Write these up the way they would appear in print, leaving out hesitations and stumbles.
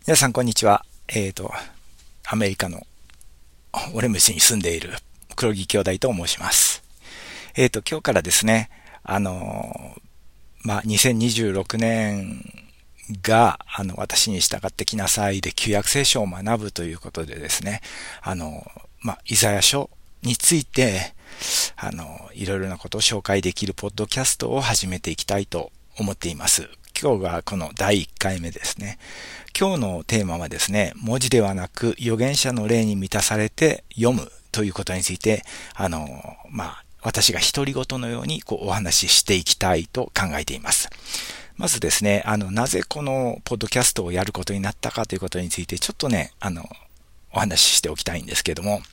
皆さんこんにちは。アメリカのオレムシに住んでいる黒木兄弟と申します。今日からですね、2026年が、私に従ってきなさいで旧約聖書を学ぶということでですね、イザヤ書について、いろいろなことを紹介できるポッドキャストを始めていきたいと思っています。今日がこの第1回目ですね。今日のテーマはですね、文字ではなく預言者の霊に満たされて読むということについて、私が独り言のようにお話ししていきたいと考えています。まずですね、なぜこのポッドキャストをやることになったかということについて、ちょっとね、お話ししておきたいんですけども、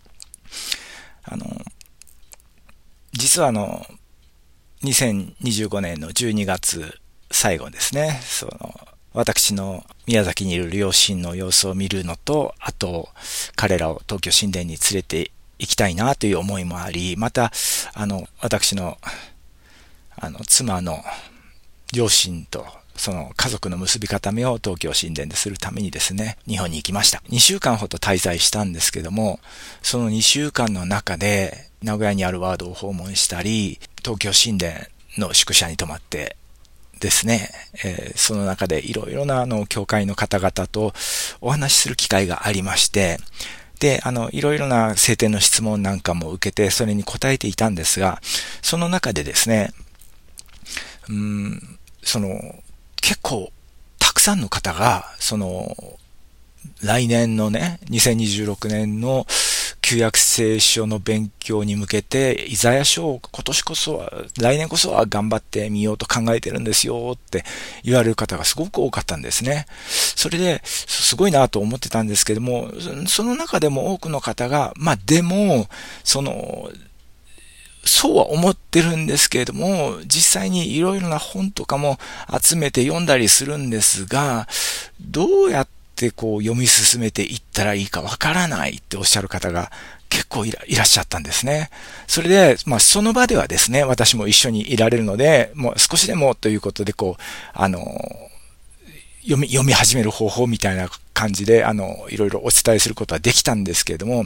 実は2025年の12月最後ですね、私の宮崎にいる両親の様子を見るのと、あと、彼らを東京神殿に連れて行きたいなという思いもあり、また、私の、妻の両親と、その家族の結び固めを東京神殿でするためにですね、日本に行きました。2週間ほど滞在したんですけども、その2週間の中で、名古屋にあるワードを訪問したり、東京神殿の宿舎に泊まってですね、その中でいろいろな教会の方々とお話しする機会がありまして、で、いろいろな聖典の質問なんかも受けて、それに答えていたんですが、その中でですね、結構、たくさんの方が、来年のね、2026年の旧約聖書の勉強に向けて、イザヤ書を来年こそは頑張ってみようと考えてるんですよって言われる方がすごく多かったんですね。それで、すごいなと思ってたんですけども、その中でも多くの方が、でも、そうは思ってるんですけれども、実際にいろいろな本とかも集めて読んだりするんですが、どうやって読み進めていったらいいかわからないっておっしゃる方が結構いらっしゃったんですね。それで、その場ではですね、私も一緒にいられるので、もう少しでもということで読み始める方法みたいな感じで、いろいろお伝えすることはできたんですけれども、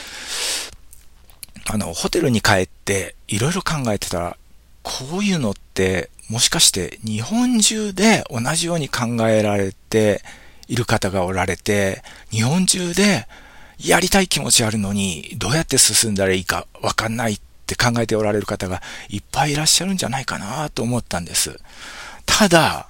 ホテルに帰っていろいろ考えてたら、こういうのってもしかして日本中で同じように考えられている方がおられて、日本中でやりたい気持ちあるのにどうやって進んだらいいかわかんないって考えておられる方がいっぱいいらっしゃるんじゃないかなと思ったんです。ただ、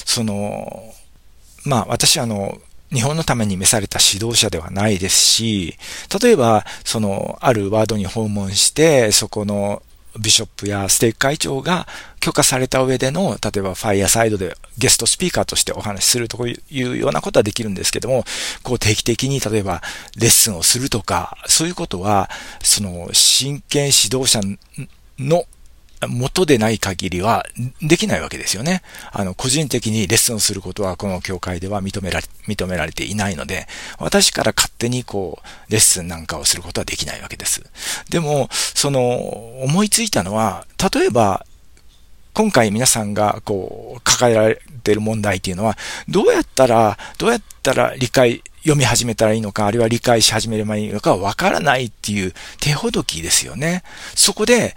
私日本のために召された指導者ではないですし、例えば、あるワードに訪問して、そこのビショップやステーク会長が許可された上での、例えばファイアサイドでゲストスピーカーとしてお話しするというようなことはできるんですけども、定期的に例えばレッスンをするとか、そういうことは、真剣指導者の元でない限りはできないわけですよね。個人的にレッスンをすることはこの教会では認められていないので、私から勝手にレッスンなんかをすることはできないわけです。でも、思いついたのは、例えば、今回皆さんが抱えられている問題っていうのは、どうやったら読み始めたらいいのか、あるいは理解し始めればいいのかわからないっていう手ほどきですよね。そこで、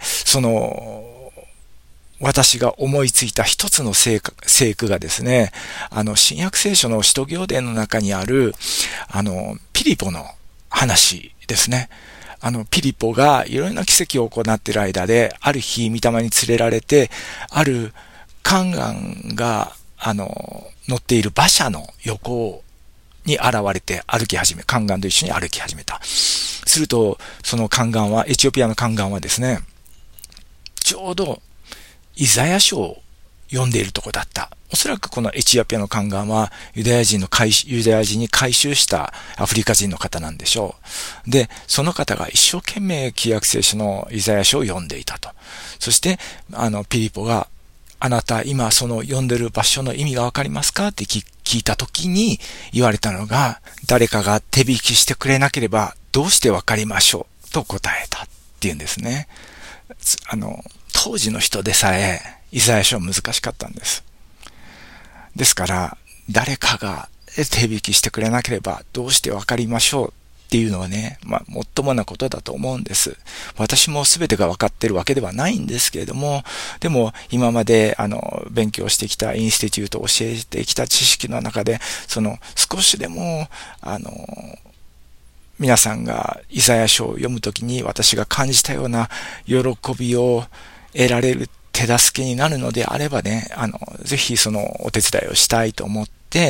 私が思いついた一つの聖句がですね、新約聖書の使徒行伝の中にある、ピリポの話ですね。ピリポがいろいろな奇跡を行っている間で、ある日、御霊に連れられて、ある宦官が、乗っている馬車の横に現れて宦官と一緒に歩き始めた。すると、その宦官は、エチオピアの宦官はですね、ちょうど、イザヤ書を読んでいるところだった。おそらくこのエチオピアの宦官はユダヤ人に改宗したアフリカ人の方なんでしょう。で、その方が一生懸命旧約聖書のイザヤ書を読んでいたと。そして、ピリポが、あなた今読んでる場所の意味がわかりますかって聞いたときに言われたのが、誰かが手引きしてくれなければどうしてわかりましょうと答えたっていうんですね。当時の人でさえイザヤ書は難しかったんです。ですから誰かが手引きしてくれなければどうしてわかりましょうっていうのはね、もっともなことだと思うんです。私も全てが分かってるわけではないんですけれども、でも今まで勉強してきたインスティテュートを教えてきた知識の中で、少しでも皆さんがイザヤ書を読むときに私が感じたような喜びを得られる手助けになるのであればね、ぜひそのお手伝いをしたいと思って、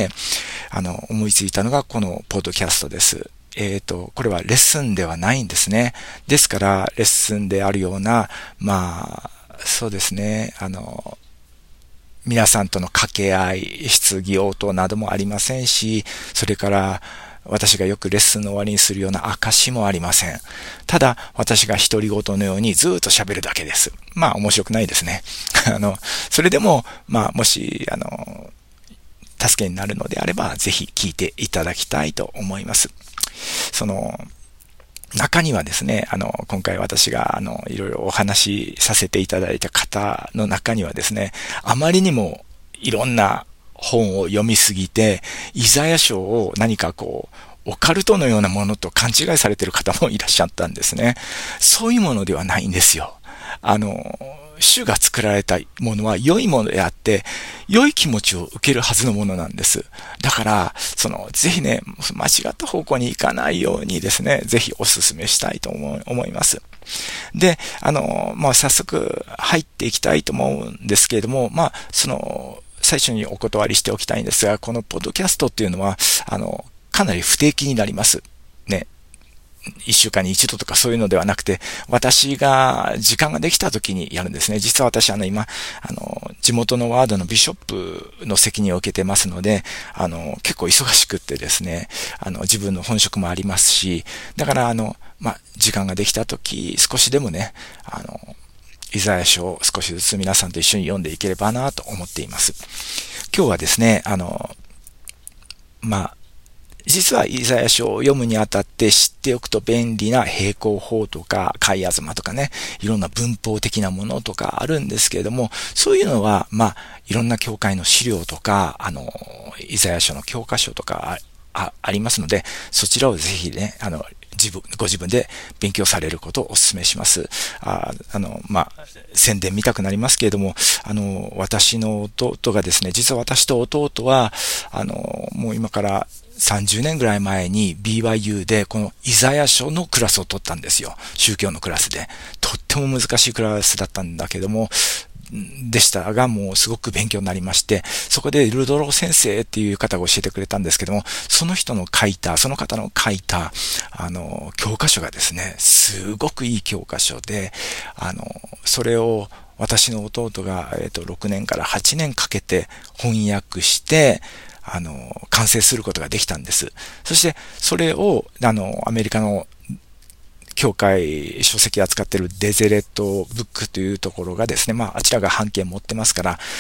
思いついたのがこのポッドキャストです。これはレッスンではないんですね。ですから、レッスンであるような、そうですね、皆さんとの掛け合い、質疑応答などもありませんし、それから、私がよくレッスンの終わりにするような証もありません。ただ、私が独り言のようにずっと喋るだけです。面白くないですね。それでも、もし、助けになるのであれば、ぜひ聞いていただきたいと思います。中にはですね、今回私が、いろいろお話しさせていただいた方の中にはですね、あまりにもいろんな本を読みすぎて、イザヤ書を何かオカルトのようなものと勘違いされている方もいらっしゃったんですね。そういうものではないんですよ。主が作られたものは良いものであって、良い気持ちを受けるはずのものなんです。だから、ぜひね、間違った方向に行かないようにですね、ぜひお勧めしたいと思います。で、早速入っていきたいと思うんですけれども、最初にお断りしておきたいんですが、このポッドキャストっていうのは、かなり不定期になります。ね。一週間に一度とかそういうのではなくて、私が時間ができた時にやるんですね。実は私今、地元のワードのビショップの責任を受けてますので、結構忙しくってですね、自分の本職もありますし、だから時間ができた時、少しでもね、イザヤ書を少しずつ皆さんと一緒に読んでいければなと思っています。今日はですね、実はイザヤ書を読むにあたって知っておくと便利な平行法とか、貝東とかね、いろんな文法的なものとかあるんですけれども、そういうのは、いろんな教会の資料とか、イザヤ書の教科書とかありますので、そちらをぜひね、ご自分で勉強されることをお勧めします。宣伝見たくなりますけれども、私の弟がですね、実は私と弟は、もう今から30年ぐらい前に BYU でこのイザヤ書のクラスを取ったんですよ。宗教のクラスで。とっても難しいクラスだったんだけども、でしたが、もうすごく勉強になりまして、そこでルドロー先生っていう方が教えてくれたんですけども、その方の書いた、教科書がですね、すごくいい教科書で、それを私の弟が、6年から8年かけて翻訳して、完成することができたんです。そして、それを、アメリカの教会書籍扱っているデゼレットブックというところがですね、あちらが版権持ってますから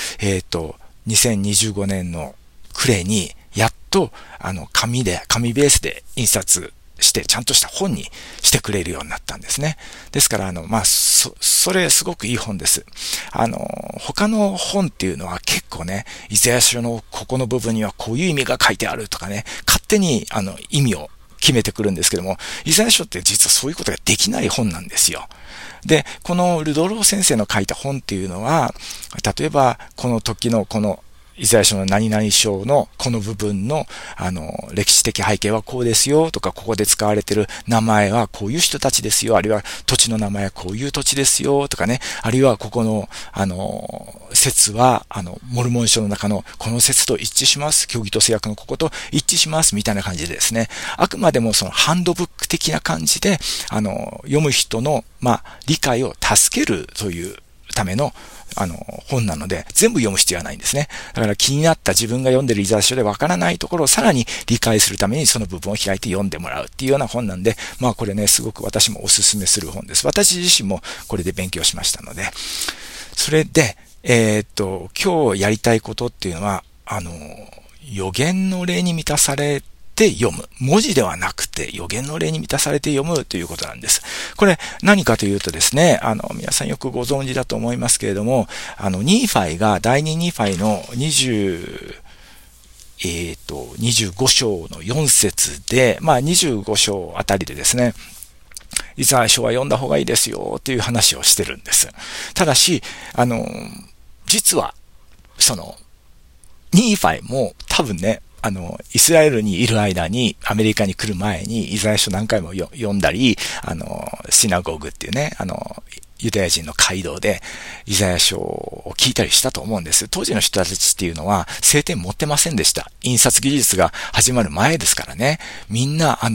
、2025年の暮れに、やっと、紙ベースで印刷して、ちゃんとした本にしてくれるようになったんですね。ですから、それすごくいい本です。他の本っていうのは結構ね、イザヤ書のここの部分にはこういう意味が書いてあるとかね、勝手に、意味を決めてくるんですけども、イザヤ書って実はそういうことができない本なんですよ。で、このルドロー先生の書いた本っていうのは、例えば、この時のこのイザヤ書の何々章のこの部分の、歴史的背景はこうですよとか、ここで使われている名前はこういう人たちですよ、あるいは土地の名前はこういう土地ですよとかね、あるいはここの、説は、モルモン書の中のこの説と一致します。教義と制約のここと一致します。みたいな感じでですね、あくまでもそのハンドブック的な感じで、読む人の、理解を助けるというための本なので、全部読む必要はないんですね。だから気になった自分が読んでるイザヤ書でわからないところをさらに理解するためにその部分を開いて読んでもらうっていうような本なんで、これね、すごく私もお勧めする本です。私自身もこれで勉強しましたので。それで、今日やりたいことっていうのは、予言の霊に満たされて読む。文字ではなくて予言の霊に満たされて読むということなんです。これ何かというとですね、皆さんよくご存知だと思いますけれども、ニーファイが、第二ニーファイの 25章の4節で、25章あたりでですね、イザヤ書は読んだ方がいいですよという話をしてるんです。ただし、実は、ニーファイも多分ね、イスラエルにいる間に、アメリカに来る前に、イザヤ書何回も読んだり、シナゴーグっていうね、ユダヤ人の街道で、イザヤ書を聞いたりしたと思うんです。当時の人たちっていうのは、聖典持ってませんでした。印刷技術が始まる前ですからね。みんな、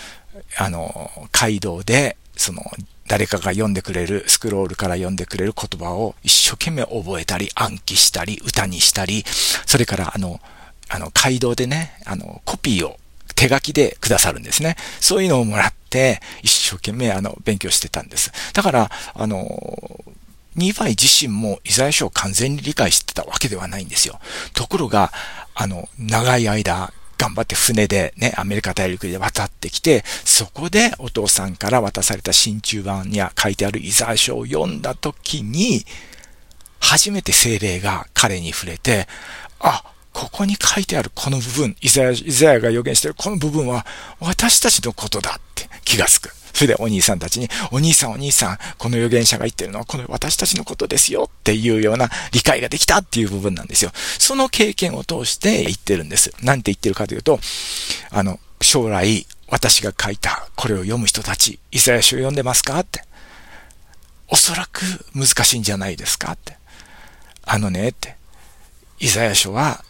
街道で、誰かが読んでくれる、スクロールから読んでくれる言葉を一生懸命覚えたり、暗記したり、歌にしたり、それから街道でね、コピーを手書きでくださるんですね。そういうのをもらって、一生懸命勉強してたんです。だから、ニーファイ自身もイザヤ書を完全に理解してたわけではないんですよ。ところが、長い間、頑張って船でね、アメリカ大陸で渡ってきて、そこでお父さんから渡された真鍮版に書いてあるイザヤ書を読んだときに、初めて聖霊が彼に触れて、ここに書いてあるこの部分、イザヤが予言しているこの部分は私たちのことだって気がつく。それでお兄さんたちに、お兄さん、この預言者が言ってるのはこの私たちのことですよっていうような理解ができたっていう部分なんですよ。その経験を通して言ってるんです。なんて言ってるかというと、将来私が書いたこれを読む人たち、イザヤ書を読んでますかって。おそらく難しいんじゃないですかって。って。イザヤ書は、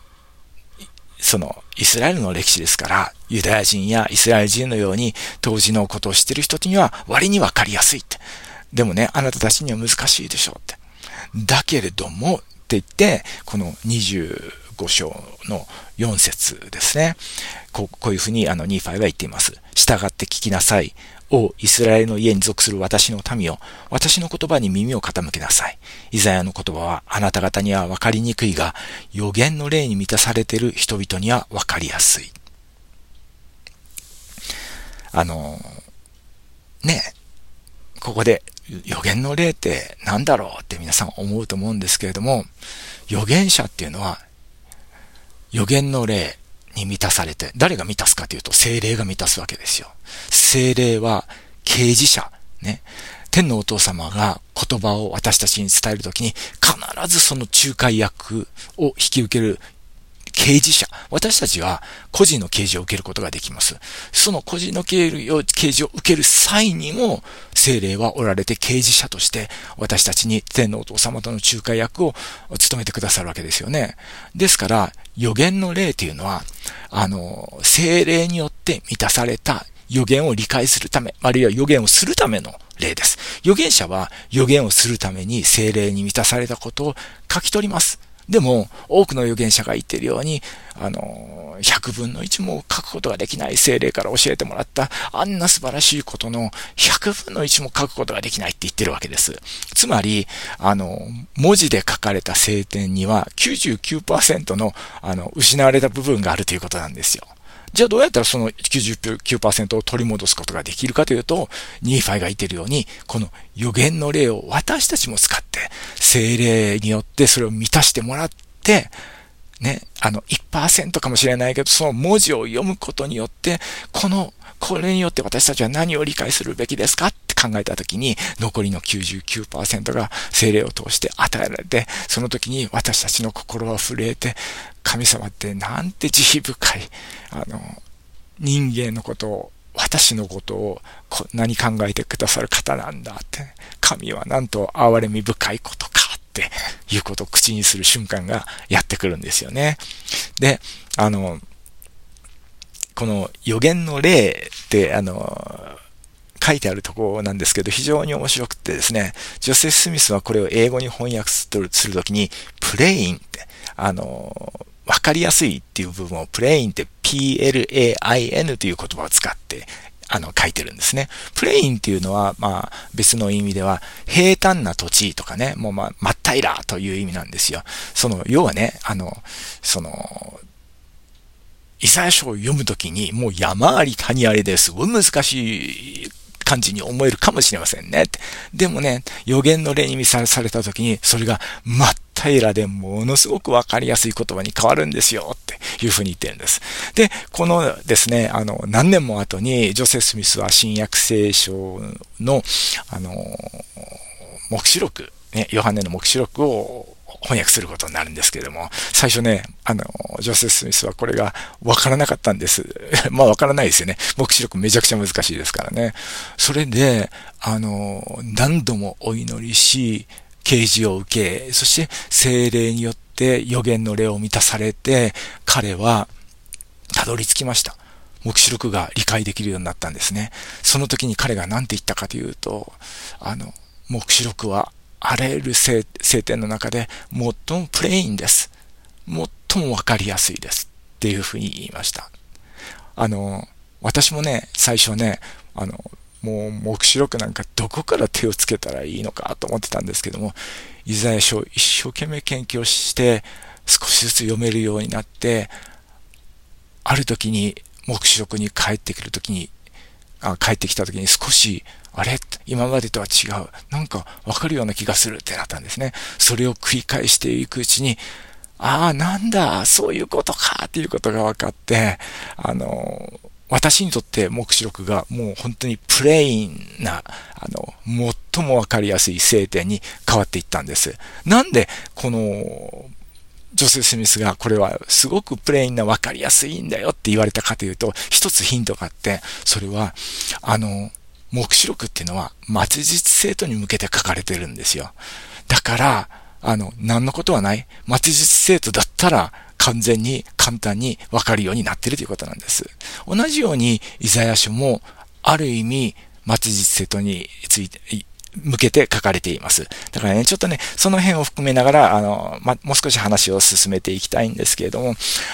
イスラエルの歴史ですから、ユダヤ人やイスラエル人のように当時のことを知っている人には割にわかりやすいって。でもね、あなたたちには難しいでしょうって。だけれども、って言って、この25章の4節ですね。こういうふうにニーファイは言っています。従って聞きなさい。おイスラエルの家に属する私の民よ、私の言葉に耳を傾けなさい。イザヤの言葉はあなた方には分かりにくいが、預言の霊に満たされている人々には分かりやすい。ここで預言の霊って何だろうって皆さん思うと思うんですけれども、預言者っていうのは預言の霊に満たされて、誰が満たすかというと聖霊が満たすわけですよ。聖霊は啓示者ね。天のお父様が言葉を私たちに伝えるときに必ずその仲介役を引き受ける啓示者。私たちは個人の啓示を受けることができます。その個人の啓示を受ける際にも聖霊はおられて啓示者として私たちに天のお父様との仲介役を務めてくださるわけですよね。ですから預言の霊というのは聖霊によって満たされた預言を理解するため、あるいは預言をするための霊です。預言者は預言をするために聖霊に満たされたことを書き取ります。でも、多くの預言者が言っているように、100分の1も書くことができない聖霊から教えてもらった、あんな素晴らしいことの100分の1も書くことができないって言ってるわけです。つまり、文字で書かれた聖典には 99% の、失われた部分があるということなんですよ。じゃあどうやったらその 99% を取り戻すことができるかというと、ニーファイが言っているように、この預言の霊を私たちも使って、聖霊によってそれを満たしてもらって、ね、1% かもしれないけど、その文字を読むことによって、これによって私たちは何を理解するべきですかって考えたときに、残りの 99% が聖霊を通して与えられて、その時に私たちの心は震えて、神様ってなんて慈悲深い、人間のことを、私のことをこんなに考えてくださる方なんだって、神はなんと憐れみ深いことかっていうことを口にする瞬間がやってくるんですよね。で、この預言の霊って書いてあるところなんですけど、非常に面白くてですね、ジョセフ・スミスはこれを英語に翻訳するときに、プレインって、わかりやすいっていう部分をプレインって PLAIN という言葉を使って書いてるんですね。プレインっていうのは、別の意味では平坦な土地とかね、もう真っ平らという意味なんですよ。要はね、イザヤ書を読むときにもう山あり谷ありですごい難しい感じに思えるかもしれませんね。でもね、預言の霊に満たされたときにそれが真っ平らでものすごくわかりやすい言葉に変わるんですよっていうふうに言ってるんです。で、このですね、何年も後にジョセフ・スミスは新約聖書の、黙示録、ね、ヨハネの黙示録を翻訳することになるんですけれども、最初ね、ジョセフ・スミスはこれがわからなかったんです。まあわからないですよね。黙示録めちゃくちゃ難しいですからね。それで、何度もお祈りし、啓示を受け、そして聖霊によって預言の霊を満たされて、彼はたどり着きました。黙示録が理解できるようになったんですね。その時に彼が何て言ったかというと、黙示録はあらゆる聖典の中で最もプレインです。最もわかりやすいです。っていうふうに言いました。私もね、最初ね、もう黙示録なんかどこから手をつけたらいいのかと思ってたんですけども、イザヤ書を一生懸命研究をして少しずつ読めるようになって、ある時に黙示録に帰ってきた時に少し、あれ今までとは違う。なんかわかるような気がするってなったんですね。それを繰り返していくうちに、なんだ、そういうことかっていうことが分かって、私にとって黙示録がもう本当にプレインな、最もわかりやすい聖典に変わっていったんです。なんで、この、ジョセフ・スミスがこれはすごくプレインなわかりやすいんだよって言われたかというと、一つヒントがあって、それは、黙示録っていうのは末日生徒に向けて書かれてるんですよ。だから、何のことはない。末日生徒だったら完全に簡単にわかるようになっているということなんです。同じようにイザヤ書もある意味末日生徒について、向けて書かれています。だからね、ちょっとね、その辺を含めながら、もう少し話を進めていきたいんですけれども、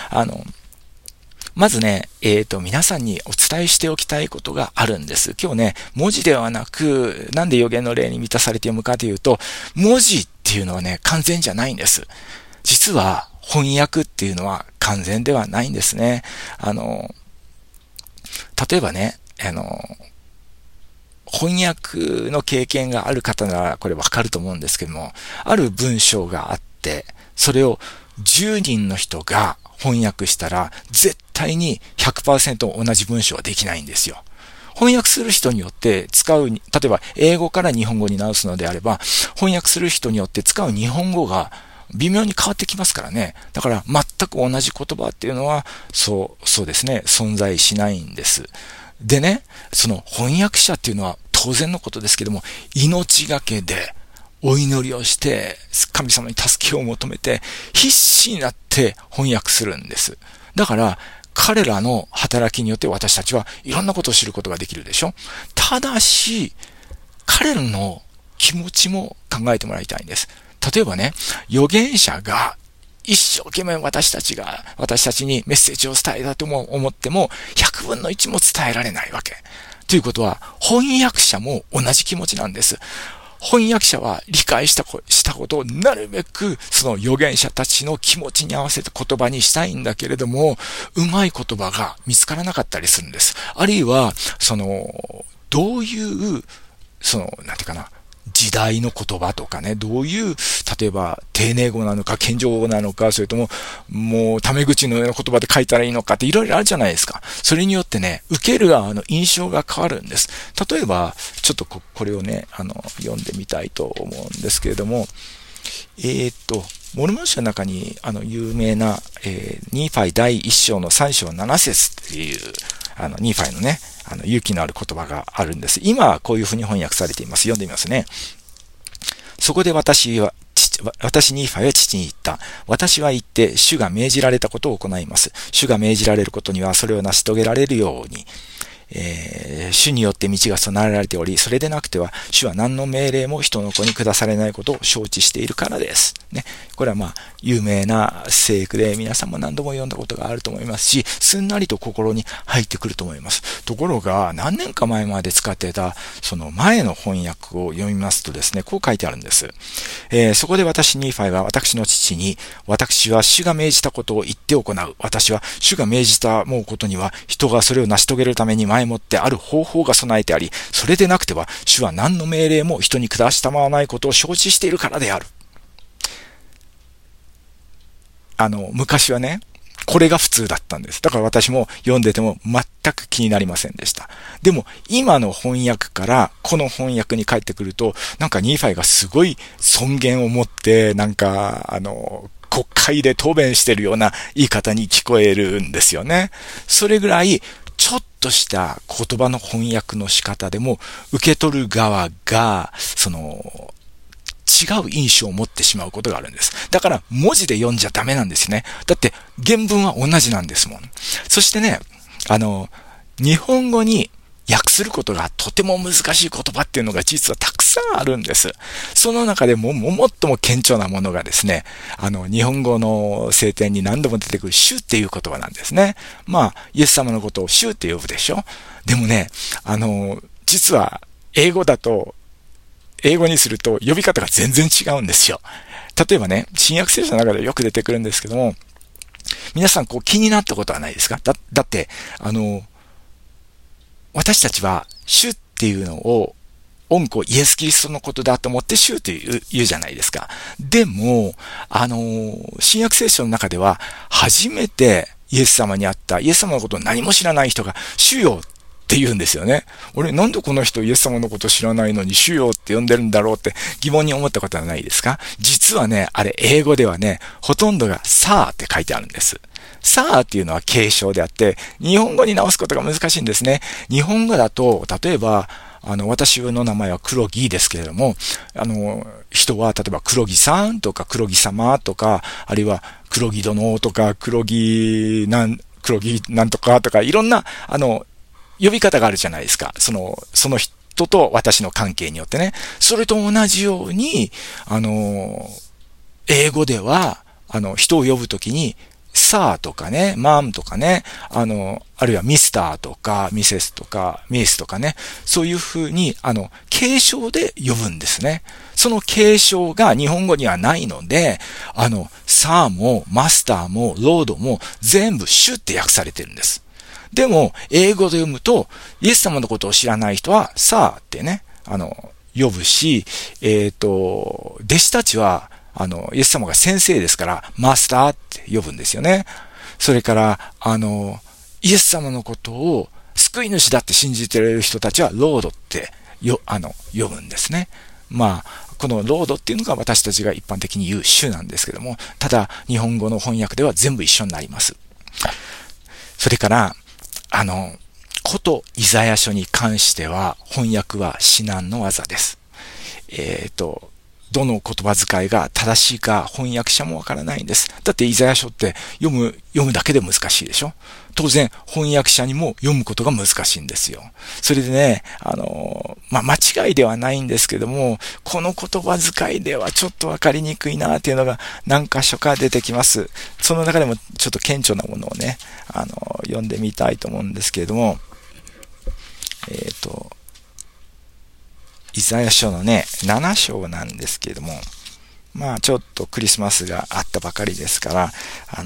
まずね、皆さんにお伝えしておきたいことがあるんです。今日ね、文字ではなく、なんで預言の霊に満たされて読むかというと、文字っていうのはね、完全じゃないんです。実は、翻訳っていうのは完全ではないんですね。例えばね、翻訳の経験がある方ならこれわかると思うんですけども、ある文章があって、それを10人の人が翻訳したら、絶対に 100% 同じ文章はできないんですよ。翻訳する人によって使う、例えば英語から日本語に直すのであれば、翻訳する人によって使う日本語が微妙に変わってきますからね。だから全く同じ言葉っていうのは、そうですね、存在しないんです。でね、その翻訳者っていうのは当然のことですけども、命がけでお祈りをして、神様に助けを求めて、必死になって翻訳するんです。だから、彼らの働きによって私たちはいろんなことを知ることができるでしょ。ただし、彼らの気持ちも考えてもらいたいんです。例えばね、預言者が一生懸命私たちにメッセージを伝えたと思っても、100分の1も伝えられないわけ。ということは、翻訳者も同じ気持ちなんです。翻訳者は理解したことをなるべくその預言者たちの気持ちに合わせて言葉にしたいんだけれども、うまい言葉が見つからなかったりするんです。あるいは、どういう、なんていうかな、時代の言葉とかね、どういう、例えば、丁寧語なのか、謙譲語なのか、それとも、もう、タメ口のような言葉で書いたらいいのかっていろいろあるじゃないですか。それによってね、受ける側の印象が変わるんです。例えば、ちょっとこれをね、読んでみたいと思うんですけれども、モルモン書の中に、有名な、ニーファイ第1章の3章7節っていう、ニーファイのね、勇気のある言葉があるんです。今はこういうふうに翻訳されています。読んでみますね。そこで私ニーファイは父に言った。私は言って、主が命じられたことを行います。主が命じられることには、それを成し遂げられるように、主によって道が備えられており、それでなくては、主は何の命令も人の子に下されないことを承知しているからです。ね。これは有名な聖句で、皆さんも何度も読んだことがあると思いますし、すんなりと心に入ってくると思います。ところが、何年か前まで使っていた、その前の翻訳を読みますとですね、こう書いてあるんです。そこで私、ニーファイは私の父に、私は主が命じたことを言って行う。私は主が命じたもうことには、人がそれを成し遂げるために前もってある方法が備えてあり、それでなくては、主は何の命令も人に下したまわないことを承知しているからである。昔はね、 これが普通だったんです。だから私も読んでても全く気になりませんでした。でも今の翻訳からこの翻訳に帰ってくると、なんかニーファイがすごい尊厳を持って、なんか国会で答弁してるような言い方に聞こえるんですよね。それぐらいちょっとした言葉の翻訳の仕方でも受け取る側が違う印象を持ってしまうことがあるんです。だから文字で読んじゃダメなんですね。だって原文は同じなんですもん。そしてね、日本語に訳することがとても難しい言葉っていうのが実はたくさんあるんです。その中でも最も顕著なものがですね、日本語の聖典に何度も出てくる主っていう言葉なんですね。まあ、イエス様のことを主って呼ぶでしょ。でもね、実は英語にすると呼び方が全然違うんですよ。例えばね、新約聖書の中でよく出てくるんですけども、皆さん気になったことはないですか？だって、私たちは主っていうのを恩子イエスキリストのことだと思って主って言うじゃないですか。でも、新約聖書の中では初めてイエス様に会ったイエス様のことを何も知らない人が主よって言うんですよね。俺なんでこの人イエス様のこと知らないのに主よって呼んでるんだろうって疑問に思ったことはないですか？実はね、あれ英語ではね、ほとんどがさあって書いてあるんです。さあっていうのは継承であって、日本語に直すことが難しいんですね。日本語だと、例えば、私の名前は黒木ですけれども、人は、例えば黒木さんとか黒木様とか、あるいは黒木殿とか黒木なんとかとか、いろんな、呼び方があるじゃないですか。その人と私の関係によってね。それと同じように、英語では、人を呼ぶときに、サーとかね、マムとかね、あるいはミスターとか、ミセスとか、ミスとかね、そういうふうに、継承で呼ぶんですね。その継承が日本語にはないので、サーもマスターもロードも全部主って訳されてるんです。でも、英語で読むと、イエス様のことを知らない人は、サーってね、呼ぶし、弟子たちは、イエス様が先生ですから、マスターって呼ぶんですよね。それから、イエス様のことを救い主だって信じている人たちは、ロードって呼ぶんですね。まあ、このロードっていうのが私たちが一般的に言う主なんですけども、ただ、日本語の翻訳では全部一緒になります。それから、ことイザヤ書に関しては、翻訳は至難の業です。どの言葉遣いが正しいか翻訳者もわからないんです。だってイザヤ書って読むだけで難しいでしょ。当然翻訳者にも読むことが難しいんですよ。それでね、間違いではないんですけども、この言葉遣いではちょっとわかりにくいなっていうのが何箇所か出てきます。その中でもちょっと顕著なものをね、読んでみたいと思うんですけれども、イザヤ書のね、7章なんですけれども、まあちょっとクリスマスがあったばかりですから、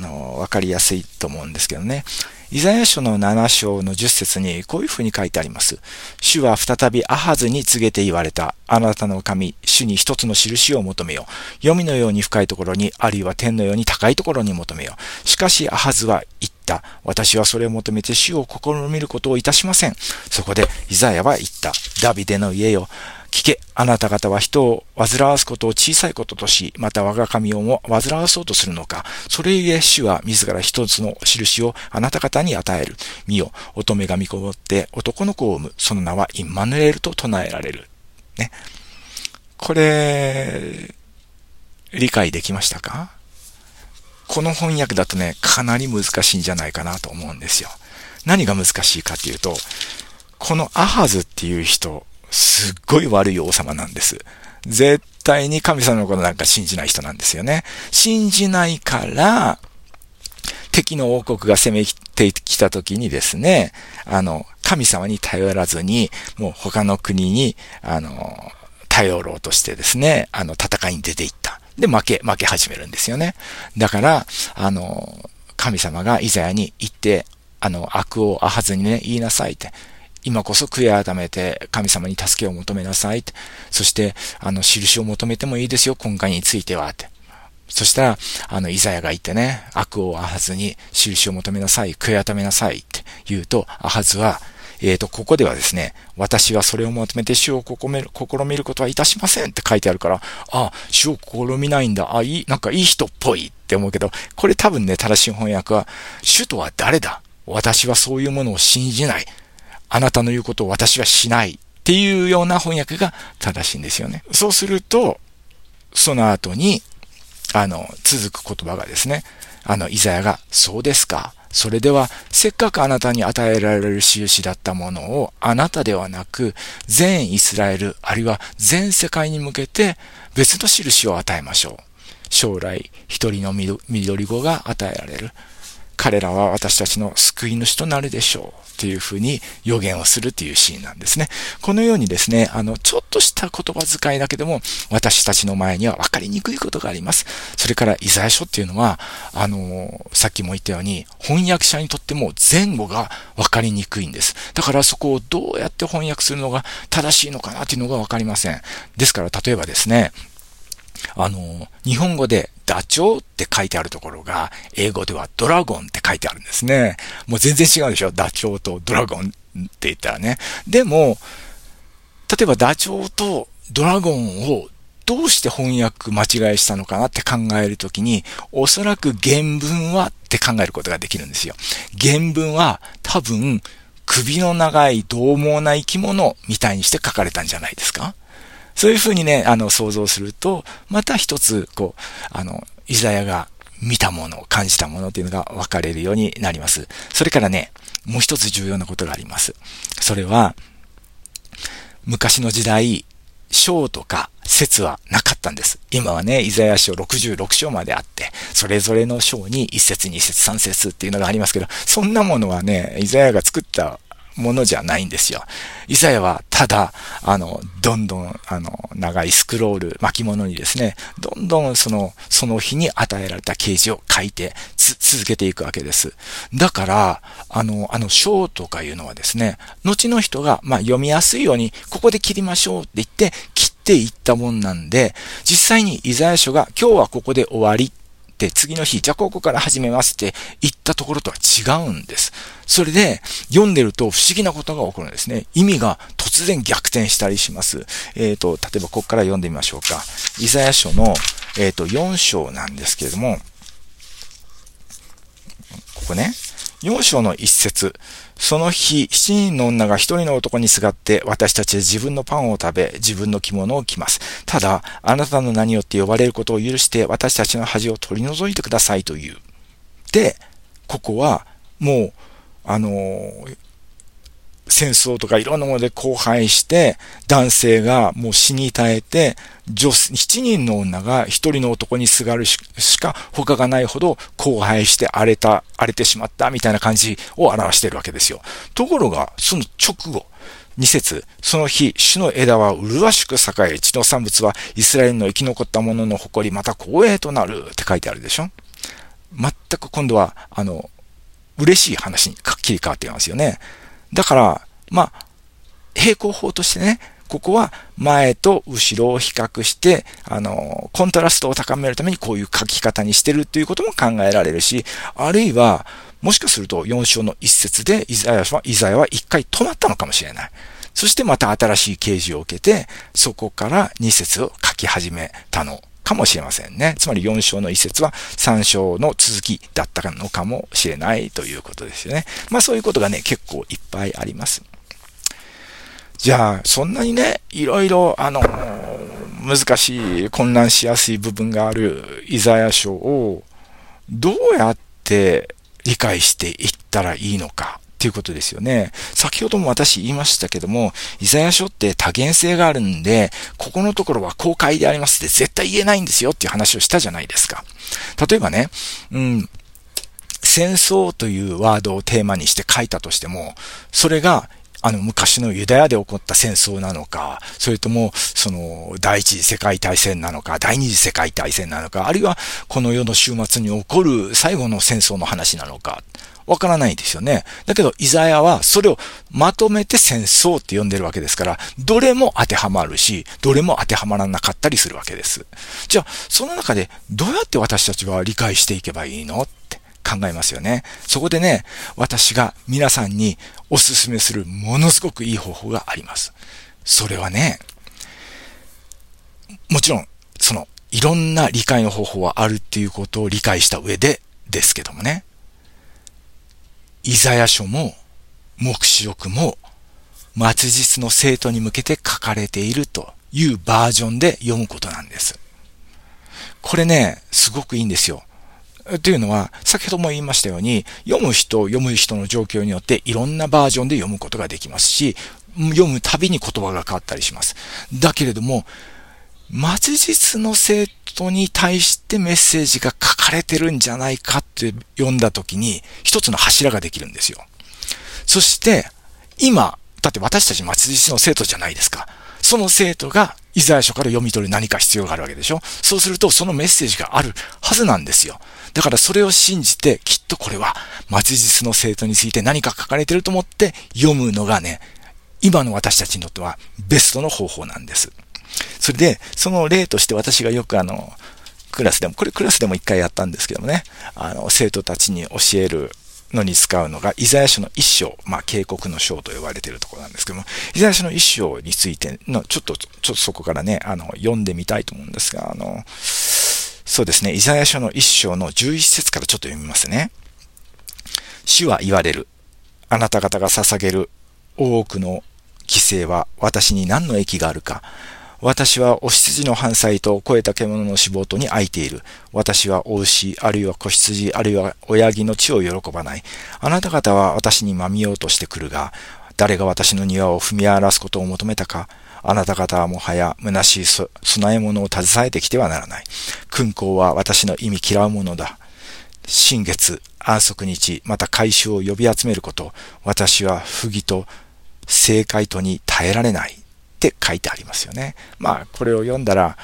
わかりやすいと思うんですけどね。イザヤ書の7章の10節にこういうふうに書いてあります。主は再びアハズに告げて言われた。あなたの神、主に一つの印を求めよ。黄泉のように深いところに、あるいは天のように高いところに求めよ。しかしアハズは言った。私はそれを求めて主を試みることをいたしません。そこでイザヤは言った。ダビデの家よ。聞け、あなた方は人を煩わすことを小さいこととし、また我が神をも煩わそうとするのか。それゆえ主は自ら一つの印をあなた方に与える。見よ、乙女が見こもって男の子を産む。その名はインマヌエルと唱えられる。ね。これ、理解できましたか？この翻訳だとね、かなり難しいんじゃないかなと思うんですよ。何が難しいかっていうと、このアハズっていう人、すっごい悪い王様なんです。絶対に神様のことなんか信じない人なんですよね。信じないから、敵の王国が攻めてきた時にですね、神様に頼らずに、もう他の国に、頼ろうとしてですね、戦いに出ていった。で、負け始めるんですよね。だから、神様がイザヤに言って、悪をアハズにね、言いなさいって。今こそ悔い改めて神様に助けを求めなさいって。そして、印を求めてもいいですよ、今回についてはって。 そしたら、イザヤが言ってね、悪をアハズに印を求めなさい、悔い改めなさいって言うと、アハズは、ここではですね、私はそれを求めて主を試みることはいたしませんって書いてあるから、あ、主を試みないんだ。なんかいい人っぽいって思うけど、これ多分ね、正しい翻訳は、主とは誰だ？私はそういうものを信じない。あなたの言うことを私はしない。っていうような翻訳が正しいんですよね。そうすると、その後に、続く言葉がですね、イザヤが、そうですか。それでは、せっかくあなたに与えられる印だったものを、あなたではなく、全イスラエル、あるいは全世界に向けて別の印を与えましょう。将来、一人の緑子が与えられる。彼らは私たちの救い主となるでしょう。というふうに予言をするというシーンなんですね。このようにですね、ちょっとした言葉遣いだけでも、私たちの前には分かりにくいことがあります。それから、イザヤ書っていうのは、さっきも言ったように、翻訳者にとっても前後が分かりにくいんです。だからそこをどうやって翻訳するのが正しいのかなというのが分かりません。ですから、例えばですね、日本語でダチョウって書いてあるところが、英語ではドラゴンって書いてあるんですね。もう全然違うでしょ？ダチョウとドラゴンって言ったらね。でも、例えばダチョウとドラゴンをどうして翻訳間違いしたのかなって考えるときに、おそらく原文はって考えることができるんですよ。原文は多分、首の長い獰猛な生き物みたいにして書かれたんじゃないですか？そういうふうにね、想像すると、また一つ、イザヤが見たもの、感じたものっていうのが分かれるようになります。それからね、もう一つ重要なことがあります。それは、昔の時代、章とか節はなかったんです。今はね、イザヤ書66章まであって、それぞれの章に1節、2節、3節っていうのがありますけど、そんなものはね、イザヤが作ったものじゃないんですよ。イザヤはただ、どんどん、長いスクロール、巻物にですね、どんどんその日に与えられた啓示を書いて続けていくわけです。だから、章とかいうのはですね、後の人が、読みやすいように、ここで切りましょうって言って、切っていったもんなんで、実際にイザヤ書が今日はここで終わりって次の日、じゃあここから始めますって言ったところとは違うんです。それで読んでると不思議なことが起こるんですね。意味が突然逆転したりします。例えばここから読んでみましょうか。イザヤ書の、4章なんですけれども、ここね、4章の1節。その日、7人の女が1人の男にすがって、私たちは自分のパンを食べ、自分の着物を着ます。ただ、あなたの名によって呼ばれることを許して、私たちの恥を取り除いてくださいという。で、ここは、もう、戦争とかいろんなもので荒廃して、男性がもう死に絶えて、7人の女が1人の男にすがるしか他がないほど荒廃して荒れてしまったみたいな感じを表しているわけですよ。ところが、その直後、2節、その日、主の枝は麗しく栄え、地の産物はイスラエルの生き残った者の誇り、また光栄となるって書いてあるでしょ。全く今度は、嬉しい話に切り替わっていますよね。だから、並行法としてね、ここは前と後ろを比較して、コントラストを高めるためにこういう書き方にしてるということも考えられるし、あるいは、もしかすると4章の1節でイザヤは一回止まったのかもしれない。そしてまた新しい啓示を受けて、そこから2節を書き始めたのかもしれませんね。つまり4章の1節は3章の続きだったのかもしれないということですよね。そういうことがね、結構いっぱいあります。じゃあ、そんなにね、いろいろ、難しい、混乱しやすい部分があるイザヤ書を、どうやって理解していったらいいのか、っていうことですよね。先ほども私言いましたけども、イザヤ書って多元性があるんで、ここのところは公開でありますって絶対言えないんですよっていう話をしたじゃないですか。例えばね、戦争というワードをテーマにして書いたとしても、それが昔のユダヤで起こった戦争なのか、それとも、第一次世界大戦なのか、第二次世界大戦なのか、あるいはこの世の終末に起こる最後の戦争の話なのか、 わからないですよね。だけど、イザヤはそれをまとめて戦争って呼んでるわけですから、どれも当てはまるし、どれも当てはまらなかったりするわけです。じゃあ、その中でどうやって私たちは理解していけばいいのって考えますよね。そこでね、私が皆さんにお勧めするものすごくいい方法があります。それはね、もちろん、いろんな理解の方法はあるっていうことを理解した上でですけどもね、イザヤ書も黙示録も末日の生徒に向けて書かれているというバージョンで読むことなんです。これね、すごくいいんですよ。というのは、先ほども言いましたように、読む人の状況によっていろんなバージョンで読むことができますし、読むたびに言葉が変わったりします。だけれども、末日の生徒に対してメッセージが書かれてるんじゃないかって読んだときに、一つの柱ができるんですよ。そして、今、だって私たち末日の生徒じゃないですか。その生徒がイザヤ書から読み取る何か必要があるわけでしょ。そうするとそのメッセージがあるはずなんですよ。だからそれを信じて、きっとこれは末日の生徒について何か書かれてると思って読むのがね、今の私たちにとってはベストの方法なんです。それで、その例として私がよくクラスでも一回やったんですけどもね、生徒たちに教えるのに使うのが、イザヤ書の一章、警告の章と呼ばれているところなんですけども、イザヤ書の一章についての、ちょっとそこからね、読んでみたいと思うんですが、そうですね、イザヤ書の一章の11節からちょっと読みますね。主は言われる。あなた方が捧げる多くの犠牲は私に何の益があるか。私はお羊の半妻と肥えた獣の脂肪とに空いている。私はお牛、あるいは子羊、あるいは親木の血を喜ばない。あなた方は私にまみようとしてくるが、誰が私の庭を踏み荒らすことを求めたか。あなた方はもはや虚しい供え物を携えてきてはならない。勲功は私の意味嫌うものだ。新月、安息日、また改宗を呼び集めること。私は不義と正解とに耐えられない。って書いてありますよね。これを読んだら、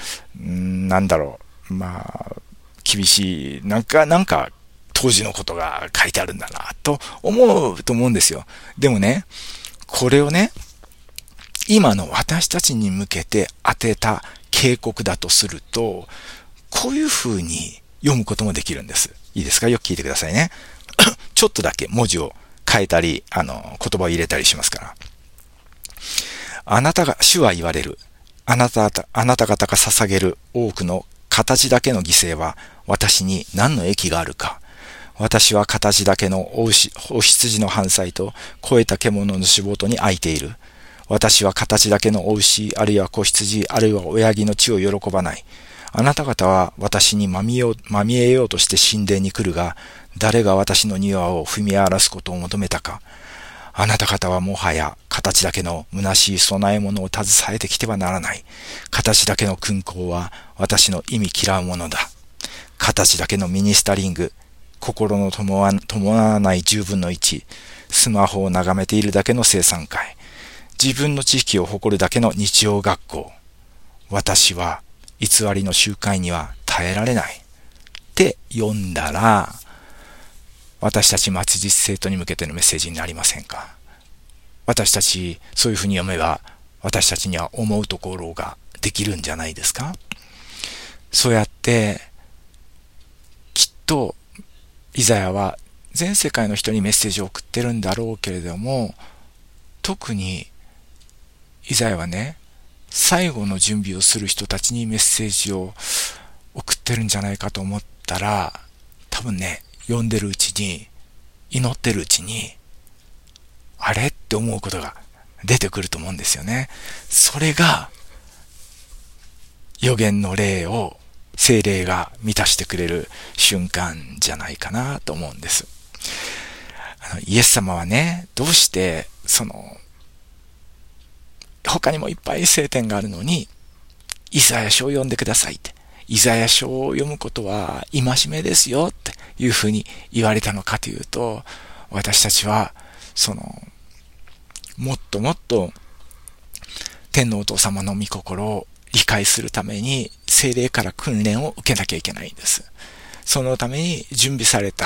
厳しい、なんか、当時のことが書いてあるんだな、と思うんですよ。でもね、これをね、今の私たちに向けて当てた警告だとすると、こういう風に読むこともできるんです。いいですか？よく聞いてくださいね。ちょっとだけ文字を変えたり、言葉を入れたりしますから。主は言われる。あなた方が捧げる多くの形だけの犠牲は私に何の益があるか。私は形だけのお羊の半妻と肥えた獣の脂肪とに空いている。私は形だけのお牛、あるいは子羊、あるいは親木の血を喜ばない。あなた方は私にまみえようとして神殿に来るが、誰が私の庭を踏み荒らすことを求めたか。あなた方はもはや形だけの虚しい供え物を携えてきてはならない。形だけの勲功は私の意味嫌うものだ。形だけのミニスタリング、心の伴わない10分の1、スマホを眺めているだけの生産会、自分の知識を誇るだけの日曜学校。私は偽りの集会には耐えられない。って読んだら、私たち末日生徒に向けてのメッセージになりませんか？私たち、そういうふうに読めば、私たちには思うところができるんじゃないですか？そうやって、きっと、イザヤは全世界の人にメッセージを送ってるんだろうけれども、特に、イザヤはね、最後の準備をする人たちにメッセージを送ってるんじゃないかと思ったら、多分ね、読んでるうちに、祈ってるうちに、あれって思うことが出てくると思うんですよね。それが、預言の霊を、聖霊が満たしてくれる瞬間じゃないかなと思うんです。イエス様はね、どうして、他にもいっぱい聖典があるのに、イザヤ書を読んでくださいって。イザヤ書を読むことは戒めですよっていうふうに言われたのかというと、私たちは、もっともっと天のお父様の御心を理解するために聖霊から訓練を受けなきゃいけないんです。そのために準備された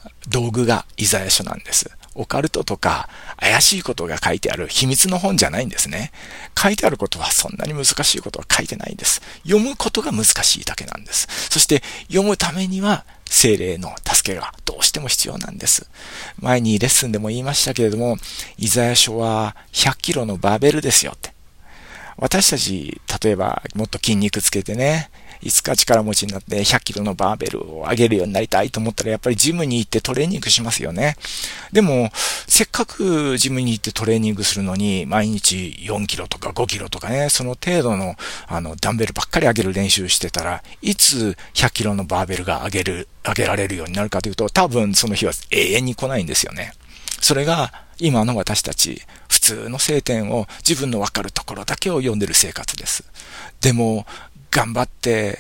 道具がイザヤ書なんです。オカルトとか怪しいことが書いてある秘密の本じゃないんですね。書いてあることはそんなに難しいことは書いてないんです。読むことが難しいだけなんです。そして読むためには聖霊の助けがどうしても必要なんです。前にレッスンでも言いましたけれども、イザヤ書は100キロのバーベルですよって。私たち、例えばもっと筋肉つけてね、いつか力持ちになって100キロのバーベルを上げるようになりたいと思ったらやっぱりジムに行ってトレーニングしますよね。でも、せっかくジムに行ってトレーニングするのに毎日4キロとか5キロとかね、その程度のダンベルばっかり上げる練習してたら、いつ100キロのバーベルが上げられるようになるかというと、多分その日は永遠に来ないんですよね。それが今の私たち、普通の聖典を自分のわかるところだけを読んでる生活です。でも、頑張って、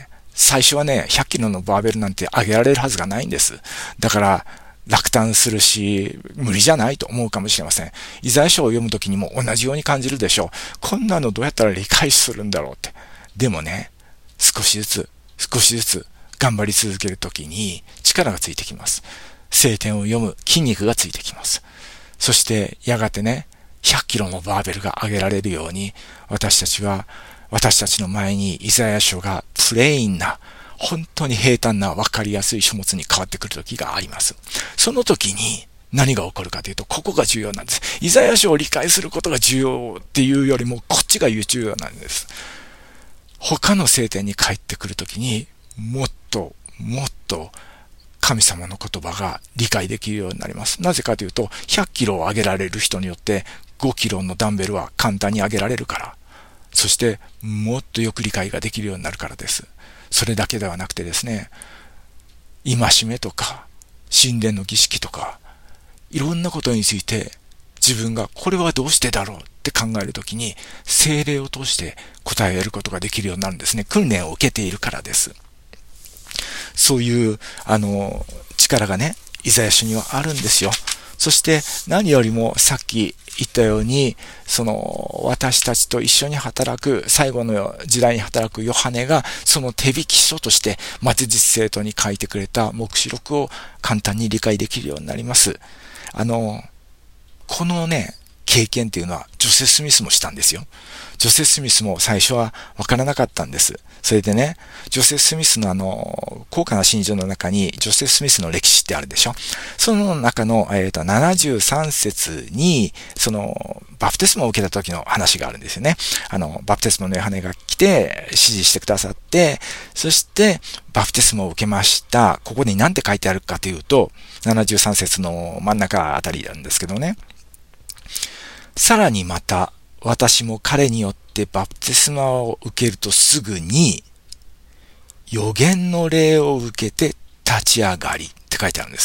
最初はね、100キロのバーベルなんて上げられるはずがないんです。だから、落胆するし、無理じゃないと思うかもしれません。イザヤ書を読むときにも同じように感じるでしょう。こんなのどうやったら理解するんだろうって。でもね、少しずつ頑張り続けるときに力がついてきます。聖典を読む筋肉がついてきます。そしてやがてね、100キロのバーベルが上げられるように、私たちの前にイザヤ書がプレインな、本当に平坦な分かりやすい書物に変わってくる時があります。その時に何が起こるかというと、ここが重要なんです。イザヤ書を理解することが重要っていうよりも、こっちが重要なんです。他の聖典に帰ってくる時にもっと神様の言葉が理解できるようになります。なぜかというと、100キロを上げられる人によって5キロのダンベルは簡単に上げられるから。そしてもっとよく理解ができるようになるからです。それだけではなくてですね、戒めとか神殿の儀式とかいろんなことについて自分がこれはどうしてだろうって考えるときに聖霊を通して答えることができるようになるんですね。訓練を受けているからです。そういう力がね、イザヤ書にはあるんですよ。そして何よりもさっき言ったように、私たちと一緒に働く、最後の時代に働くヨハネが、その手引き書として、末日生徒に書いてくれた黙示録を簡単に理解できるようになります。このね、経験っていうのは、ジョセフ・スミスもしたんですよ。ジョセフ・スミスも最初はわからなかったんです。それでね、ジョセフ・スミスの高価な真珠の中に、ジョセフ・スミスの歴史ってあるでしょ。その中の、73節に、バプテスマを受けた時の話があるんですよね。バプテスマのヨハネが来て、指示してくださって、そして、バプテスマを受けました。ここに何て書いてあるかというと、73節の真ん中あたりなんですけどね。さらにまた、私も彼によってバプテスマを受けるとすぐに、預言の霊を受けて立ち上がりって書いてあるんです。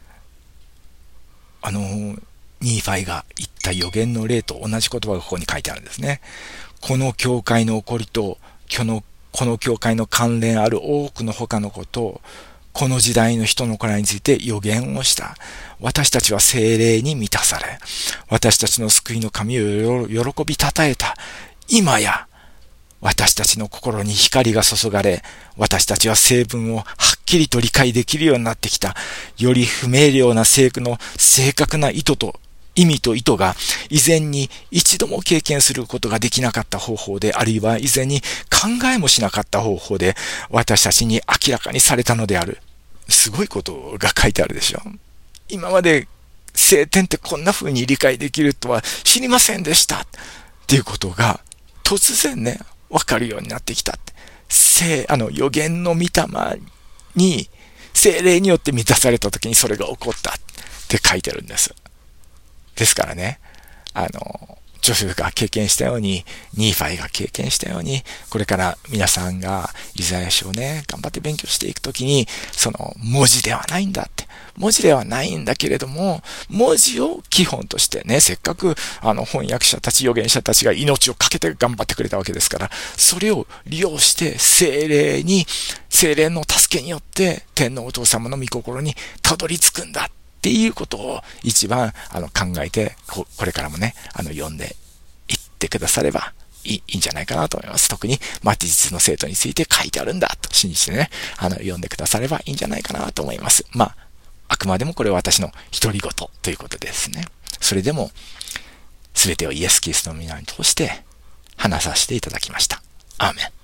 ニーファイが言った預言の霊と同じ言葉がここに書いてあるんですね。この教会の起こりと、この教会の関連ある多くの他のことを、この時代の人の子らについて予言をした。私たちは聖霊に満たされ、私たちの救いの神を喜びたたえた。今や、私たちの心に光が注がれ、私たちは聖文をはっきりと理解できるようになってきた。より不明瞭な聖句の正確な意味と意図が以前に一度も経験することができなかった方法で、あるいは以前に考えもしなかった方法で私たちに明らかにされたのである。すごいことが書いてあるでしょ。今まで聖典ってこんな風に理解できるとは知りませんでしたっていうことが突然ね、わかるようになってきた。預言の御霊に聖霊によって満たされた時にそれが起こったって書いてるんです。ですからね、ジョセフが経験したように、ニーファイが経験したように、これから皆さんがイザヤ書をね、頑張って勉強していくときに、文字ではないんだって。文字ではないんだけれども、文字を基本としてね、せっかく翻訳者たち、預言者たちが命を懸けて頑張ってくれたわけですから、それを利用して聖霊の助けによって天皇お父様の御心にたどり着くんだっていうことを一番考えて、これからもね、読んでいってくださればいいんじゃないかなと思います。特に末日の生徒について書いてあるんだと信じてね、読んでくださればいいんじゃないかなと思います。 あくまでもこれは私の独り言ということですね。それでも、すべてをイエス・キリストの皆に通して話させていただきました。アーメン。